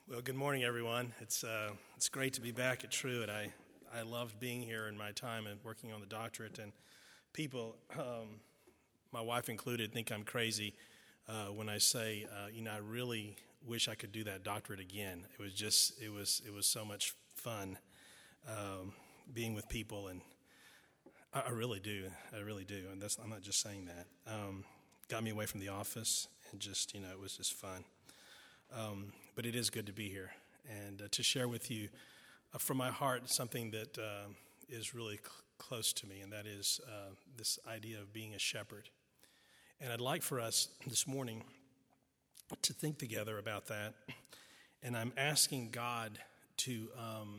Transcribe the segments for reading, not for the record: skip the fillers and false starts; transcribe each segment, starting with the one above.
Well, good morning, everyone. It's great to be back at True, and I loved being here in my time and working on the doctorate. And people, my wife included, think I'm crazy when I say, I really wish I could do that doctorate again. It was so much fun being with people, and I really do, and I'm not just saying that. Got me away from the office, and just it was just fun. But it is good to be here and to share with you from my heart something that is really close to me, and that is this idea of being a shepherd. And I'd like for us this morning to think together about that. And I'm asking God to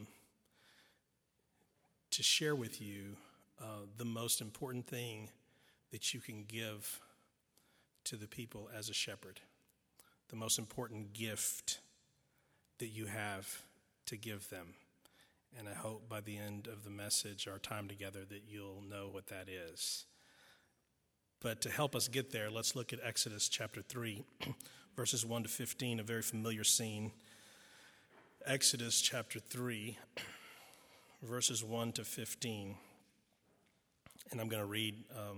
share with you the most important thing that you can give to the people as a shepherd. The most important gift that you have to give them. And I hope by the end of the message, our time together, that you'll know what that is. But to help us get there, let's look at Exodus chapter 3, verses 1 to 15, a very familiar scene. Exodus chapter 3, verses 1 to 15. And I'm going to read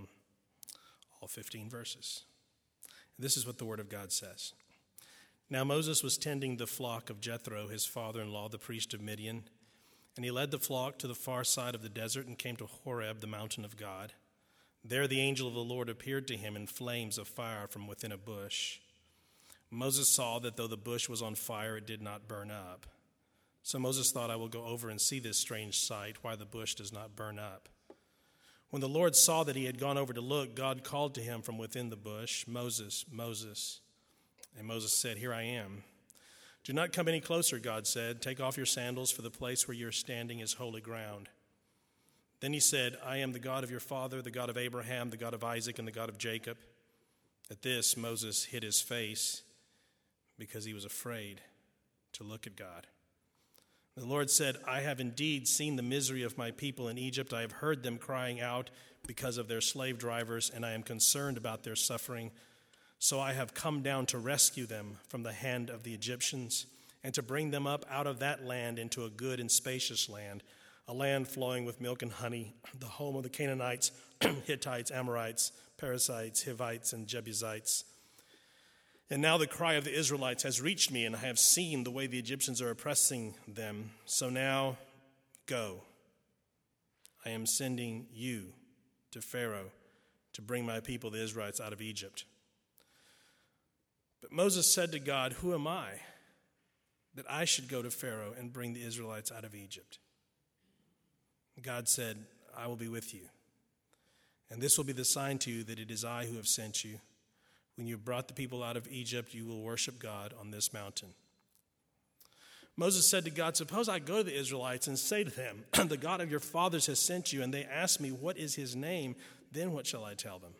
all 15 verses. This is what the Word of God says. Now Moses was tending the flock of Jethro, his father-in-law, the priest of Midian, and he led the flock to the far side of the desert and came to Horeb, the mountain of God. There the angel of the Lord appeared to him in flames of fire from within a bush. Moses saw that though the bush was on fire, it did not burn up. So Moses thought, I will go over and see this strange sight, why the bush does not burn up. When the Lord saw that he had gone over to look, God called to him from within the bush, Moses, Moses. And Moses said, Here I am. Do not come any closer, God said. Take off your sandals, for the place where you are standing is holy ground. Then he said, I am the God of your father, the God of Abraham, the God of Isaac, and the God of Jacob. At this, Moses hid his face because he was afraid to look at God. The Lord said, I have indeed seen the misery of my people in Egypt. I have heard them crying out because of their slave drivers, and I am concerned about their suffering. So I have come down to rescue them from the hand of the Egyptians and to bring them up out of that land into a good and spacious land, a land flowing with milk and honey, the home of the Canaanites, Hittites, Amorites, Perizzites, Hivites, and Jebusites. And now the cry of the Israelites has reached me, and I have seen the way the Egyptians are oppressing them. So now go. I am sending you to Pharaoh to bring my people, the Israelites, out of Egypt. But Moses said to God, Who am I that I should go to Pharaoh and bring the Israelites out of Egypt? God said, I will be with you. And this will be the sign to you that it is I who have sent you. When you have brought the people out of Egypt, you will worship God on this mountain. Moses said to God, Suppose I go to the Israelites and say to them, The God of your fathers has sent you, and they ask me, What is his name? Then what shall I tell them?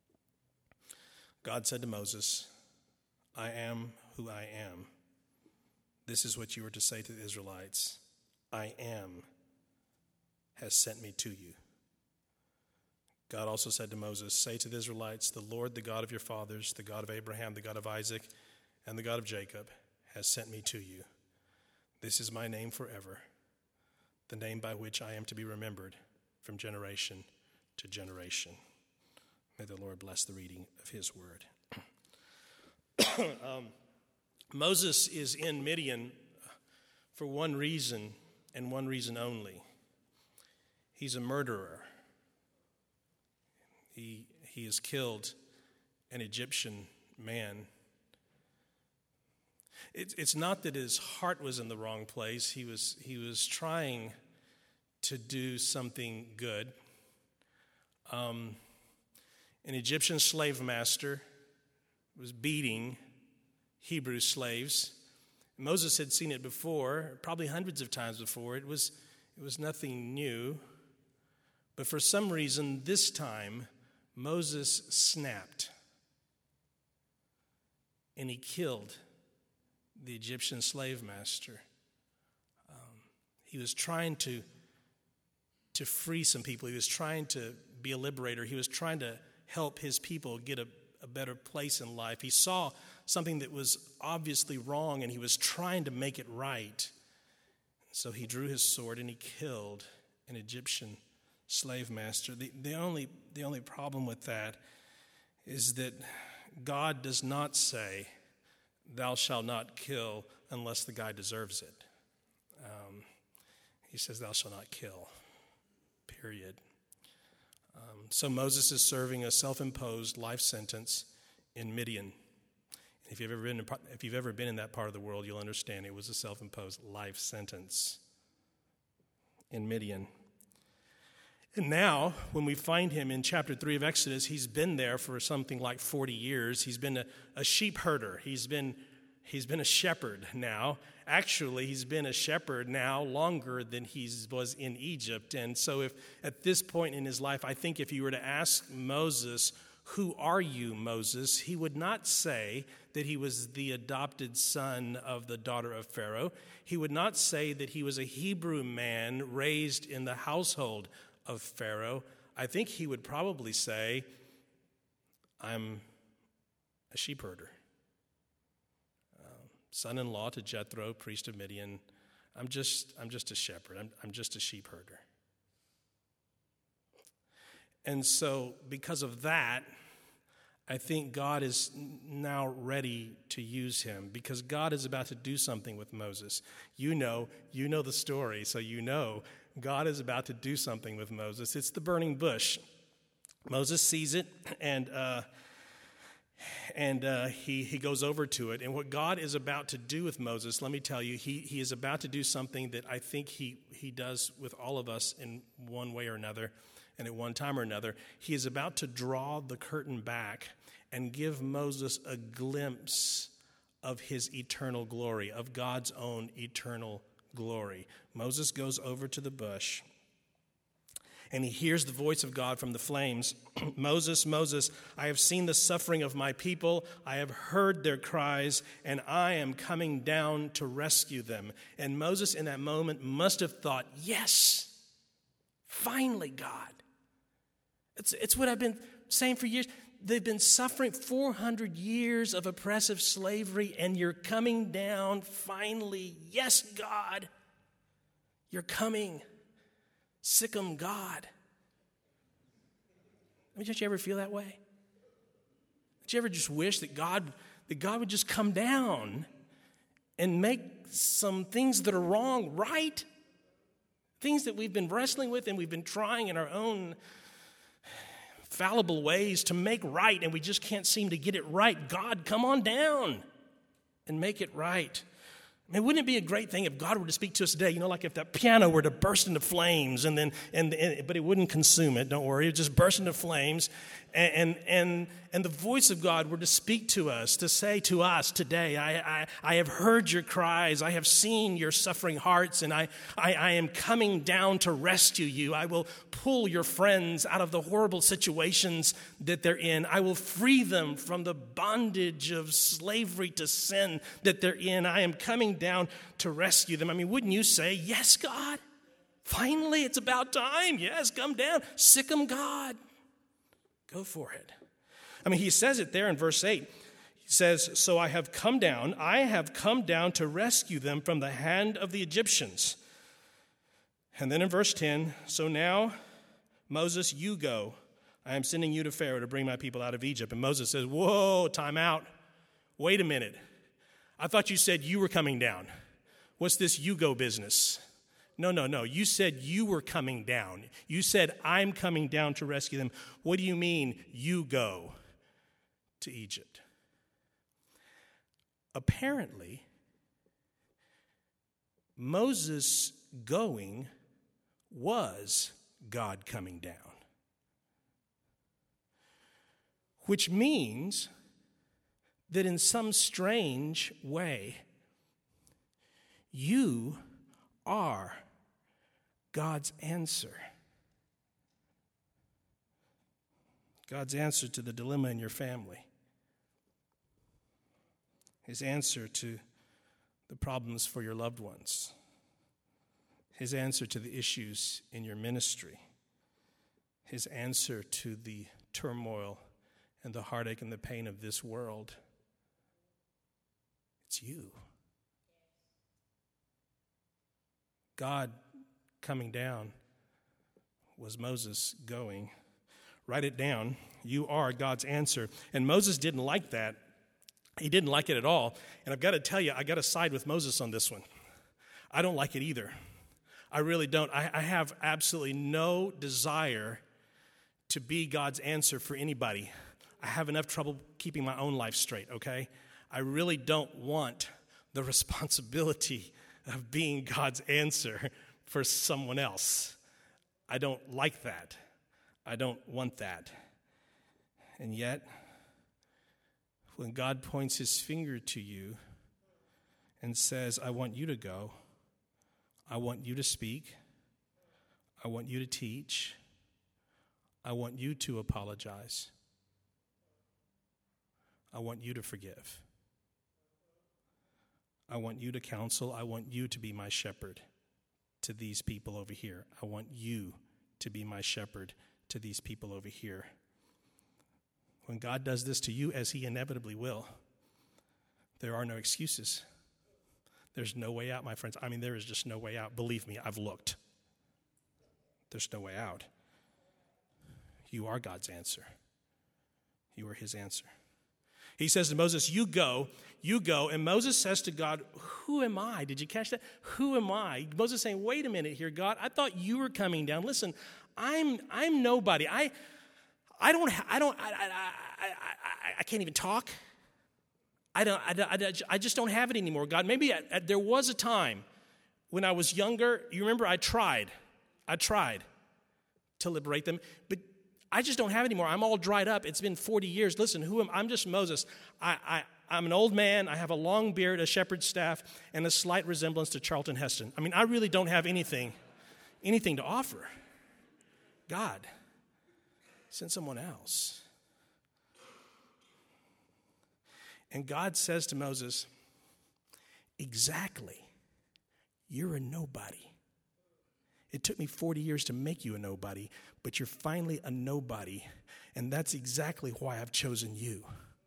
God said to Moses, I am who I am. This is what you are to say to the Israelites. I am has sent me to you. God also said to Moses, Say to the Israelites, The Lord, the God of your fathers, the God of Abraham, the God of Isaac, and the God of Jacob, has sent me to you. This is my name forever, the name by which I am to be remembered from generation to generation. May the Lord bless the reading of his word. Moses is in Midian for one reason and one reason only. He's a murderer. He has killed an Egyptian man. It's not that his heart was in the wrong place. He was trying to do something good. An Egyptian slave master was beating Hebrew slaves. Moses had seen it before, probably hundreds of times before. It was nothing new. But for some reason, this time, Moses snapped. And he killed the Egyptian slave master. He was trying to free some people. He was trying to be a liberator. He was trying to help his people get a better place in life. He saw something that was obviously wrong, and he was trying to make it right. So he drew his sword and he killed an Egyptian slave master. The only problem with that is that God does not say, "Thou shalt not kill," unless the guy deserves it. He says, "Thou shalt not kill," period. So Moses is serving a self-imposed life sentence in Midian. If you've ever been in that part of the world, you'll understand it was a self-imposed life sentence in Midian. And now, when we find him in chapter 3 of Exodus, he's been there for something like 40 years. He's been a sheep herder. He's been a shepherd now. Actually, he's been a shepherd now longer than he was in Egypt. And so if at this point in his life, I think if you were to ask Moses, "Who are you, Moses?" he would not say that he was the adopted son of the daughter of Pharaoh. He would not say that he was a Hebrew man raised in the household of Pharaoh. I think he would probably say, "I'm a sheep herder. Son-in-law to Jethro, priest of Midian. I'm just a shepherd. I'm just a sheep herder." And so because of that, I think God is now ready to use him, because God is about to do something with Moses. You know the story, so you know God is about to do something with Moses. It's the burning bush. Moses sees it, and he goes over to it. And what God is about to do with Moses, let me tell you, he is about to do something that I think he does with all of us in one way or another, and at one time or another. He is about to draw the curtain back and give Moses a glimpse of his eternal glory, of God's own eternal glory. Moses goes over to the bush, and he hears the voice of God from the flames. "Moses, Moses, I have seen the suffering of my people. I have heard their cries, and I am coming down to rescue them." And Moses in that moment must have thought, "Yes, finally, God." It's what I've been saying for years. They've been suffering 400 years of oppressive slavery, and you're coming down finally. Yes, God, you're coming. Sick 'em, God. I mean, don't you ever feel that way? Don't you ever just wish that God would just come down and make some things that are wrong right? Things that we've been wrestling with and we've been trying in our own fallible ways to make right, and we just can't seem to get it right. God, come on down and make it right. I mean, wouldn't it be a great thing if God were to speak to us today? You know, like if that piano were to burst into flames, but it wouldn't consume it. Don't worry, it would just burst into flames, and the voice of God were to speak to us, to say to us today, I have heard your cries, I have seen your suffering hearts, and I am coming down to rescue you. I will pull your friends out of the horrible situations that they're in. I will free them from the bondage of slavery to sin that they're in. I am coming down to rescue them. I mean, wouldn't you say, "Yes, God, finally, it's about time. Yes, come down. Sick 'em, God. Go for it." I mean, he says it there in verse 8. He says, "So I have come down to rescue them from the hand of the Egyptians." And then in verse 10, "So now, Moses, you go. I am sending you to Pharaoh to bring my people out of Egypt." And Moses says, "Whoa, time out. Wait a minute. I thought you said you were coming down. What's this you go business? No. You said you were coming down. You said I'm coming down to rescue them. What do you mean you go to Egypt?" Apparently, Moses going was God coming down. Which means that in some strange way, you are God's answer. God's answer to the dilemma in your family. His answer to the problems for your loved ones. His answer to the issues in your ministry. His answer to the turmoil and the heartache and the pain of this world. It's you. God coming down was Moses going. Write it down. You are God's answer. And Moses didn't like that. He didn't like it at all. And I've got to tell you, I got to side with Moses on this one. I don't like it either. I really don't. I have absolutely no desire to be God's answer for anybody. I have enough trouble keeping my own life straight, okay? I really don't want the responsibility of being God's answer for someone else. I don't like that. I don't want that. And yet, when God points his finger to you and says, I want you to go, I want you to speak, I want you to teach, I want you to apologize, I want you to forgive, I want you to counsel, I want you to be my shepherd to these people over here. I want you to be my shepherd to these people over here. When God does this to you, as he inevitably will, there are no excuses. There's no way out, my friends. I mean, there is just no way out. Believe me, I've looked. There's no way out. You are God's answer. You are his answer. He says to Moses, you go. And Moses says to God, who am I? Did you catch that? Who am I? Moses is saying, wait a minute here, God. I thought you were coming down. Listen, I'm nobody. I can't even talk. I just don't have it anymore, God. Maybe there was a time when I was younger. You remember I tried to liberate them, but I just don't have it anymore. I'm all dried up. It's been 40 years. Listen, I'm just Moses. I'm an old man. I have a long beard, a shepherd's staff, and a slight resemblance to Charlton Heston. I mean, I really don't have anything to offer. God, send someone else. And God says to Moses, exactly, you're a nobody. It took me 40 years to make you a nobody, but you're finally a nobody. And that's exactly why I've chosen you.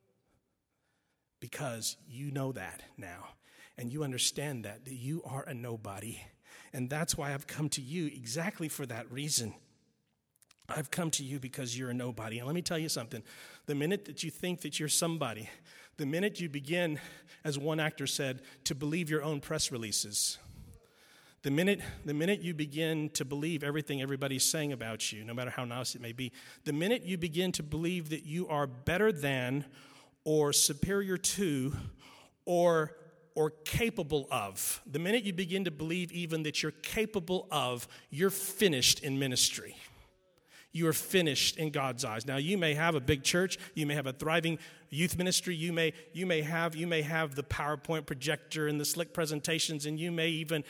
Because you know that now. And you understand that you are a nobody. And that's why I've come to you exactly for that reason. I've come to you because you're a nobody. And let me tell you something. The minute that you think that you're somebody, the minute you begin, as one actor said, to believe your own press releases, the minute you begin to believe everything everybody's saying about you, no matter how nice it may be, the minute you begin to believe that you are better than or superior to or capable of, the minute you begin to believe even that you're capable of, you're finished in ministry. You are finished in God's eyes. Now, you may have a big church. You may have a thriving youth ministry. You may have the PowerPoint projector and the slick presentations, and you may even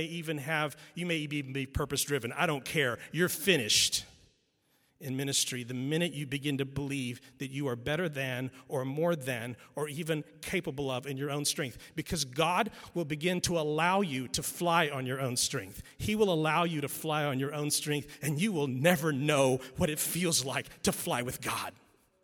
be purpose driven. I don't care. You're finished in ministry the minute you begin to believe that you are better than or more than or even capable of in your own strength, because God will begin to allow you to fly on your own strength. He will allow you to fly on your own strength, and you will never know what it feels like to fly with God.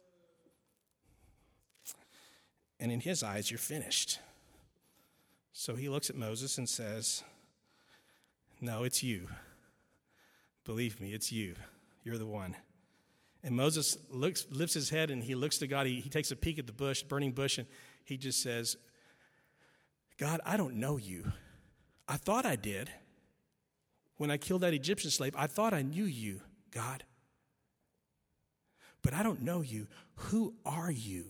And in his eyes, you're finished. So he looks at Moses and says, no, it's you. Believe me, it's you. You're the one. And Moses lifts his head and he looks to God. He takes a peek at the bush, burning bush, and he just says, God, I don't know you. I thought I did. When I killed that Egyptian slave, I thought I knew you, God. But I don't know you. Who are you?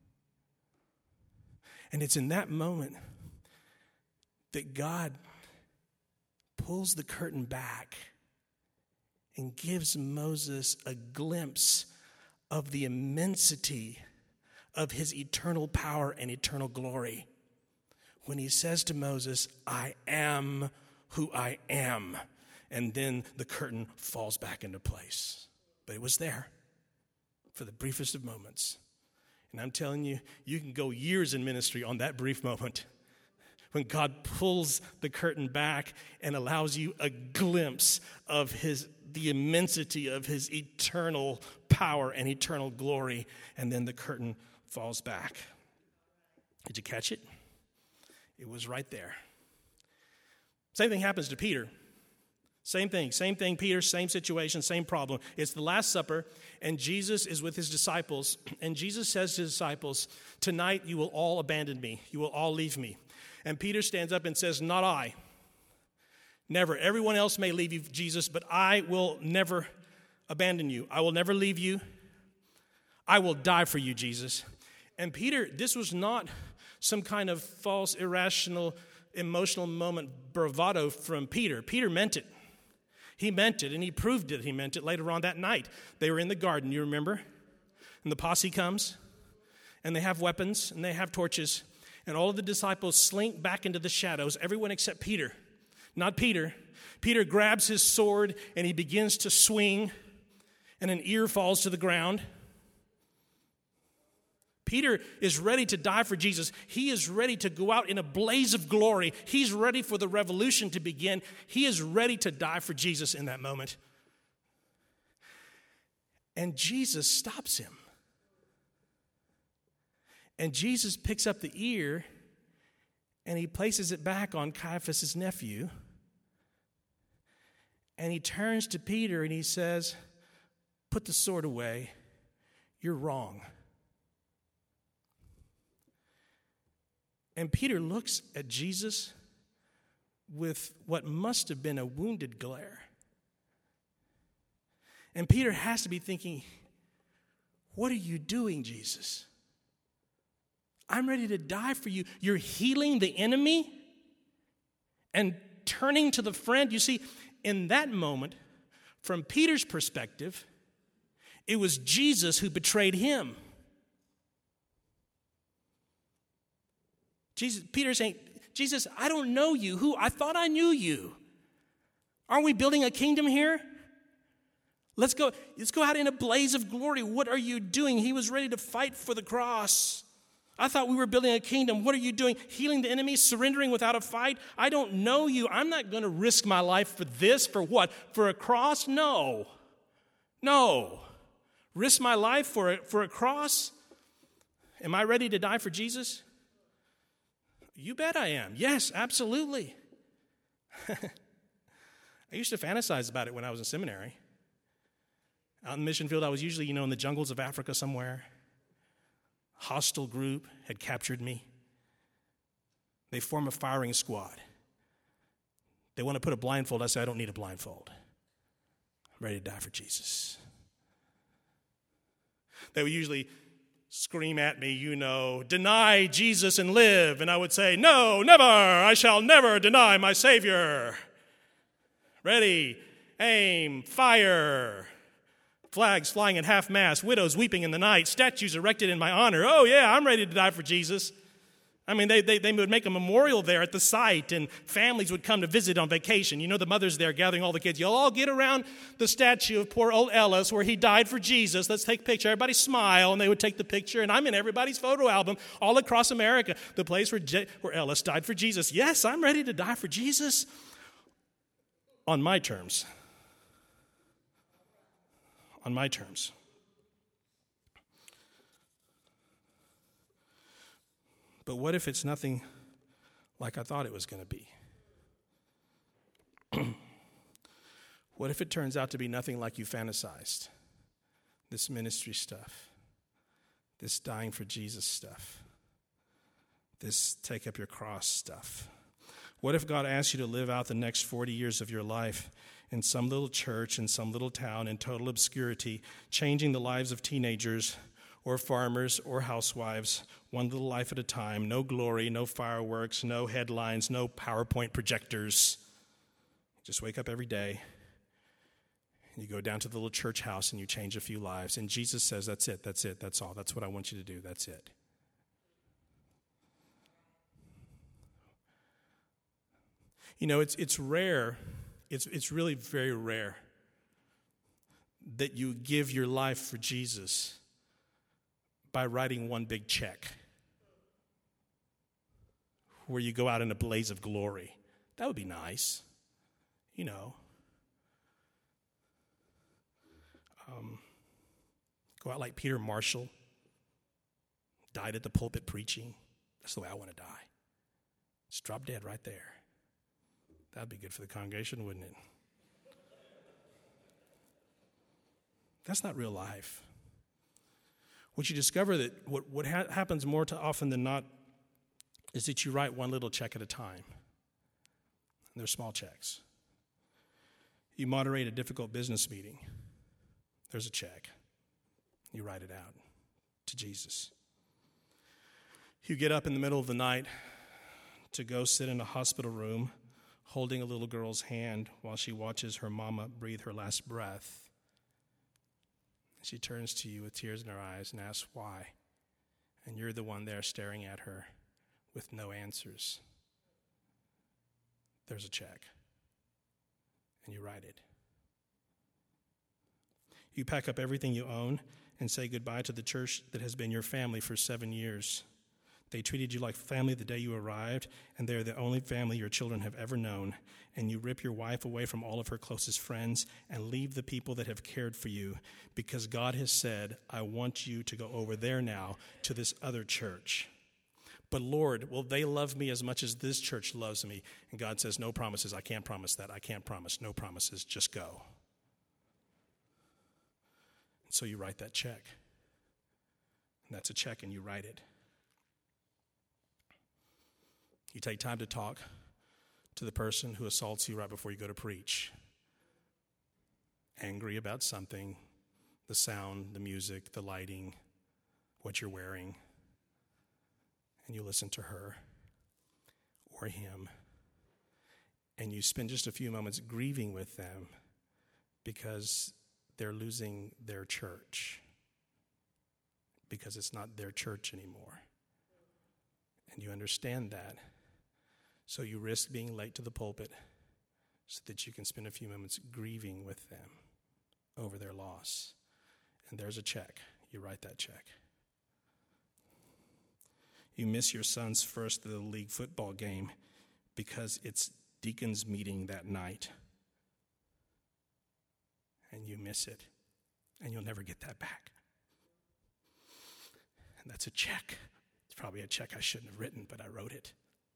And it's in that moment that God pulls the curtain back and gives Moses a glimpse of the immensity of his eternal power and eternal glory. When he says to Moses, I am who I am. And then the curtain falls back into place. But it was there for the briefest of moments. And I'm telling you, you can go years in ministry on that brief moment when God pulls the curtain back and allows you a glimpse of the immensity of his eternal power and eternal glory, and then the curtain falls back. Did you catch it? It was right there. Same thing happens to Peter. Same thing, Peter, same situation, same problem. It's the Last Supper, and Jesus is with his disciples, and Jesus says to his disciples, tonight you will all abandon me. You will all leave me. And Peter stands up and says, not I. Never. Everyone else may leave you, Jesus, but I will never abandon you. I will never leave you. I will die for you, Jesus. And Peter, this was not some kind of false, irrational, emotional moment bravado from Peter. Peter meant it. He meant it, and he proved it. He meant it later on that night. They were in the garden, you remember? And the posse comes, and they have weapons, and they have torches, and all of the disciples slink back into the shadows, everyone except Peter. Not Peter. Peter grabs his sword, and he begins to swing, and an ear falls to the ground. Peter is ready to die for Jesus. He is ready to go out in a blaze of glory. He's ready for the revolution to begin. He is ready to die for Jesus in that moment. And Jesus stops him. And Jesus picks up the ear and he places it back on Caiaphas' nephew. And he turns to Peter and he says, put the sword away. You're wrong. And Peter looks at Jesus with what must have been a wounded glare. And Peter has to be thinking, what are you doing, Jesus? I'm ready to die for you. You're healing the enemy and turning to the friend. You see, in that moment, from Peter's perspective, it was Jesus who betrayed him. Peter's saying, Jesus, I don't know you. Who? I thought I knew you. Aren't we building a kingdom here? Let's go out in a blaze of glory. What are you doing? He was ready to fight for the cross. I thought we were building a kingdom. What are you doing? Healing the enemy, surrendering without a fight? I don't know you. I'm not going to risk my life for this. For what? For a cross? No. Risk my life for a cross? Am I ready to die for Jesus? You bet I am. Yes, absolutely. I used to fantasize about it when I was in seminary. Out in the mission field, I was usually, in the jungles of Africa somewhere. Hostile group had captured me. They form a firing squad. They want to put a blindfold. I say, I don't need a blindfold. I'm ready to die for Jesus. They would usually scream at me, deny Jesus and live. And I would say, no, never. I shall never deny my Savior. Ready, aim, fire. Flags flying at half-mast, widows weeping in the night, statues erected in my honor. Oh, yeah, I'm ready to die for Jesus. I mean, they would make a memorial there at the site, and families would come to visit on vacation. The mothers there gathering all the kids. You'll all get around the statue of poor old Ellis where he died for Jesus. Let's take a picture. Everybody smile, and they would take the picture, and I'm in everybody's photo album all across America, the place where Ellis died for Jesus. Yes, I'm ready to die for Jesus on my terms. On my terms. But what if it's nothing like I thought it was going to be? What if it turns out to be nothing like you fantasized? This ministry stuff, this dying for Jesus stuff, this take up your cross stuff. What if God asked you to live out the next 40 years of your life in some little church, in some little town, in total obscurity, changing the lives of teenagers or farmers or housewives, one little life at a time, no glory, no fireworks, no headlines, no PowerPoint projectors. Just wake up every day, and you go down to the little church house, and you change a few lives. And Jesus says, that's it, that's all. That's what I want you to do, that's it. It's rare, it's really very rare that you give your life for Jesus by writing one big check where you go out in a blaze of glory. That would be nice, Go out like Peter Marshall, died at the pulpit preaching. That's the way I want to die. Just drop dead right there. That'd be good for the congregation, wouldn't it? That's not real life. What you discover that what happens more often than not is that you write one little check at a time. And they're small checks. You moderate a difficult business meeting. There's a check. You write it out to Jesus. You get up in the middle of the night to go sit in a hospital room holding a little girl's hand while she watches her mama breathe her last breath. She turns to you with tears in her eyes and asks why. And you're the one there staring at her with no answers. There's a check. And you write it. You pack up everything you own and say goodbye to the church that has been your family for 7 years. They treated you like family the day you arrived, and they're the only family your children have ever known. And you rip your wife away from all of her closest friends and leave the people that have cared for you because God has said, I want you to go over there now to this other church. But Lord, will they love me as much as this church loves me? And God says, no promises. I can't promise that. I can't promise. No promises. Just go. And so you write that check. And that's a check, and you write it. You take time to talk to the person who assaults you right before you go to preach. Angry about something, the sound, the music, the lighting, what you're wearing. And you listen to her or him. And you spend just a few moments grieving with them because they're losing their church. Because it's not their church anymore. And you understand that. So you risk being late to the pulpit so that you can spend a few moments grieving with them over their loss. And there's a check. You write that check. You miss your son's first Little League football game because it's deacon's meeting that night. And you miss it. And you'll never get that back. And that's a check. It's probably a check I shouldn't have written, but I wrote it.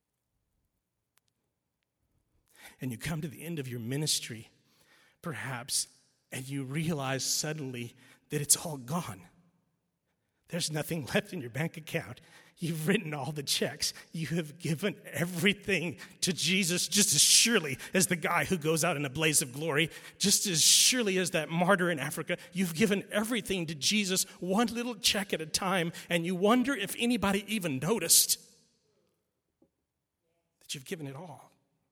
And you come to the end of your ministry, perhaps, and you realize suddenly that it's all gone. There's nothing left in your bank account. You've written all the checks. You have given everything to Jesus just as surely as the guy who goes out in a blaze of glory, just as surely as that martyr in Africa. You've given everything to Jesus, one little check at a time, and you wonder if anybody even noticed that you've given it all.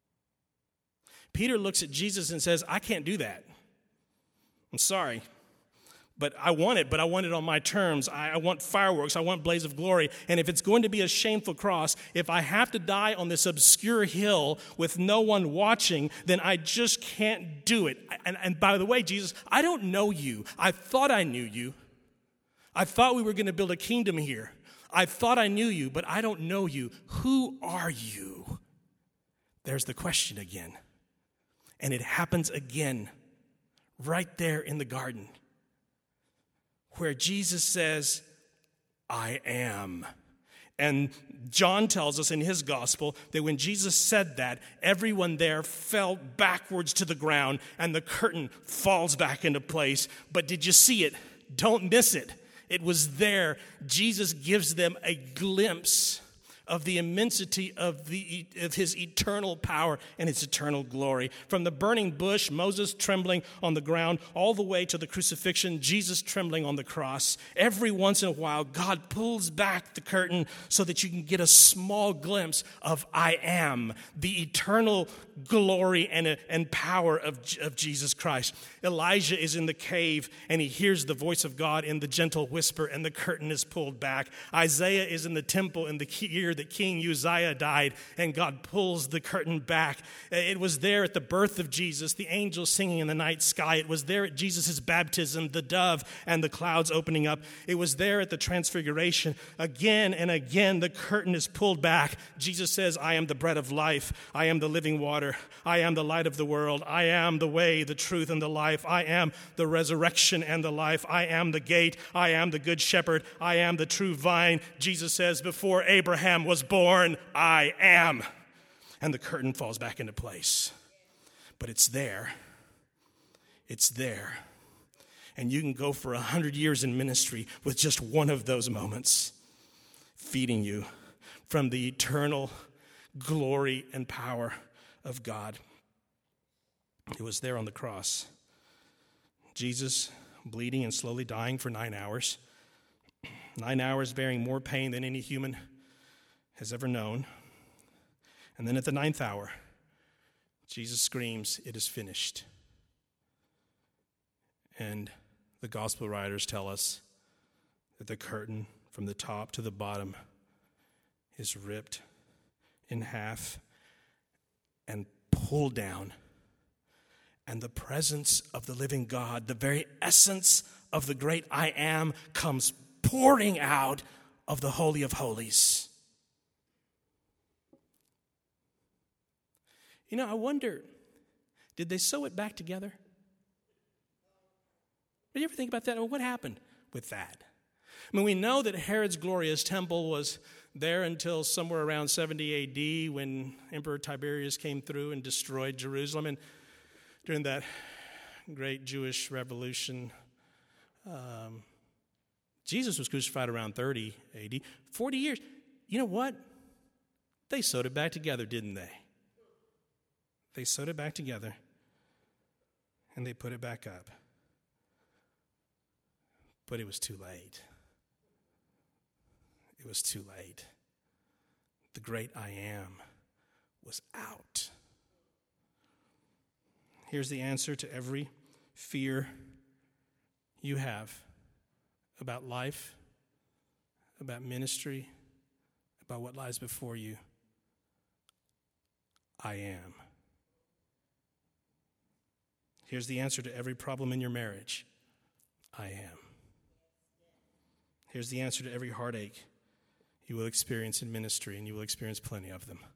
Peter looks at Jesus and says, I can't do that. I'm sorry. But I want it on my terms. I want fireworks. I want blaze of glory. And if it's going to be a shameful cross, if I have to die on this obscure hill with no one watching, then I just can't do it. And by the way, Jesus, I don't know you. I thought I knew you. I thought we were going to build a kingdom here. I thought I knew you, but I don't know you. Who are you? There's the question again. And it happens again right there in the garden where Jesus says, I am. And John tells us in his gospel that when Jesus said that, everyone there fell backwards to the ground and the curtain falls back into place. But did you see it? Don't miss it. It was there. Jesus gives them a glimpse of the immensity of his eternal power and his eternal glory. From the burning bush, Moses trembling on the ground, all the way to the crucifixion, Jesus trembling on the cross. Every once in a while, God pulls back the curtain so that you can get a small glimpse of I am, the eternal glory and power of Jesus Christ. Elijah is in the cave and he hears the voice of God in the gentle whisper and the curtain is pulled back. Isaiah is in the temple in the year that King Uzziah died and God pulls the curtain back. It was there at the birth of Jesus, the angels singing in the night sky. It was there at Jesus' baptism, the dove and the clouds opening up. It was there at the transfiguration. Again and again, the curtain is pulled back. Jesus says, I am the bread of life. I am the living water. I am the light of the world. I am the way, the truth, and the life. I am the resurrection and the life. I am the gate. I am the good shepherd. I am the true vine. Jesus says, before Abraham was born, I am. and the curtain falls back into place. But it's there. It's there. And you can go for 100 years in ministry with just one of those moments, feeding you from the eternal glory and power of God. It was there on the cross. Jesus bleeding and slowly dying for 9 hours. 9 hours bearing more pain than any human has ever known. And then at the 9th hour, Jesus screams, "It is finished." And the gospel writers tell us that the curtain from the top to the bottom is ripped in half and pulled down. And the presence of the living God, the very essence of the great I Am, comes pouring out of the Holy of Holies. You know, I wonder, did they sew it back together? Did you ever think about that? Or what happened with that? I mean, we know that Herod's glorious temple was there until somewhere around 70 A.D. when Emperor Tiberius came through and destroyed Jerusalem. And during that great Jewish revolution, Jesus was crucified around 30 A.D. 40 years. You know what? They sewed it back together, didn't they? They sewed it back together, and they put it back up. But it was too late. It was too late. The great I Am was out. Here's the answer to every fear you have about life, about ministry, about what lies before you. I am. Here's the answer to every problem in your marriage. I am. Here's the answer to every heartache you will experience in ministry, and you will experience plenty of them.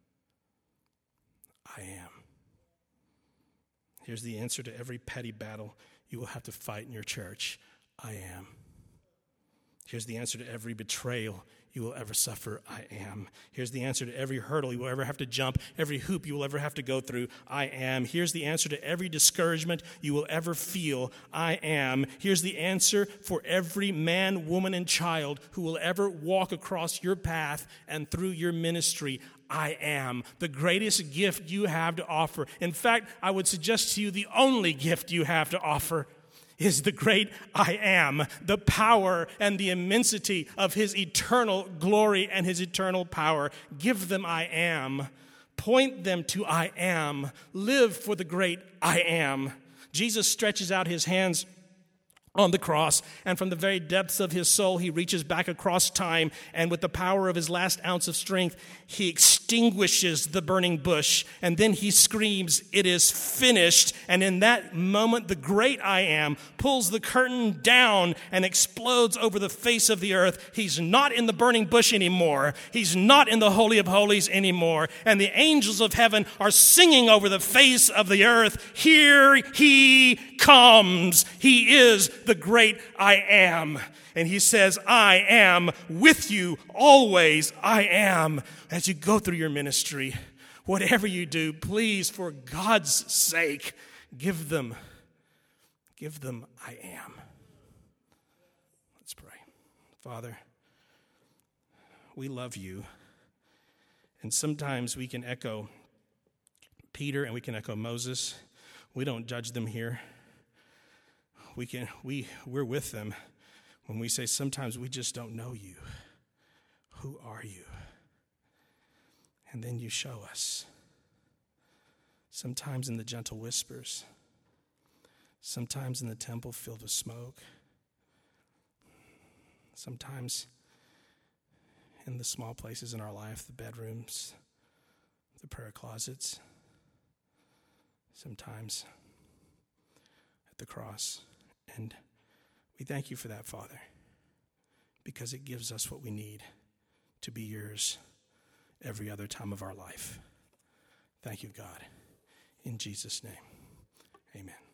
I am. Here's the answer to every petty battle you will have to fight in your church. I am. Here's the answer to every betrayal you will ever suffer. I am. Here's the answer to every hurdle you will ever have to jump, every hoop you will ever have to go through. I am. Here's the answer to every discouragement you will ever feel. I am. Here's the answer for every man, woman, and child who will ever walk across your path and through your ministry. I am. The greatest gift you have to offer. In fact, I would suggest to you the only gift you have to offer is the great I Am, the power and the immensity of his eternal glory and his eternal power. Give them I Am. Point them to I Am. Live for the great I Am. Jesus stretches out his hands on the cross, and from the very depths of his soul, he reaches back across time, and with the power of his last ounce of strength, he extinguishes the burning bush, and then he screams, "It is finished." And in that moment, the great I Am pulls the curtain down and explodes over the face of the earth. He's not in the burning bush anymore. He's not in the Holy of Holies anymore. And the angels of heaven are singing over the face of the earth, "Here he comes. He is the great I Am." And he says, "I am with you always. I am." As you go through your ministry, whatever you do, please, for God's sake, give them I am. Let's pray. Father, we love you. And sometimes we can echo Peter and we can echo Moses. We don't judge them here. We're with them when we say sometimes we just don't know you. Who are you? And then you show us. Sometimes in the gentle whispers. Sometimes in the temple filled with smoke. Sometimes in the small places in our life, the bedrooms, the prayer closets. Sometimes at the cross. And we thank you for that, Father, because it gives us what we need to be yours every other time of our life. Thank you, God. In Jesus' name, amen.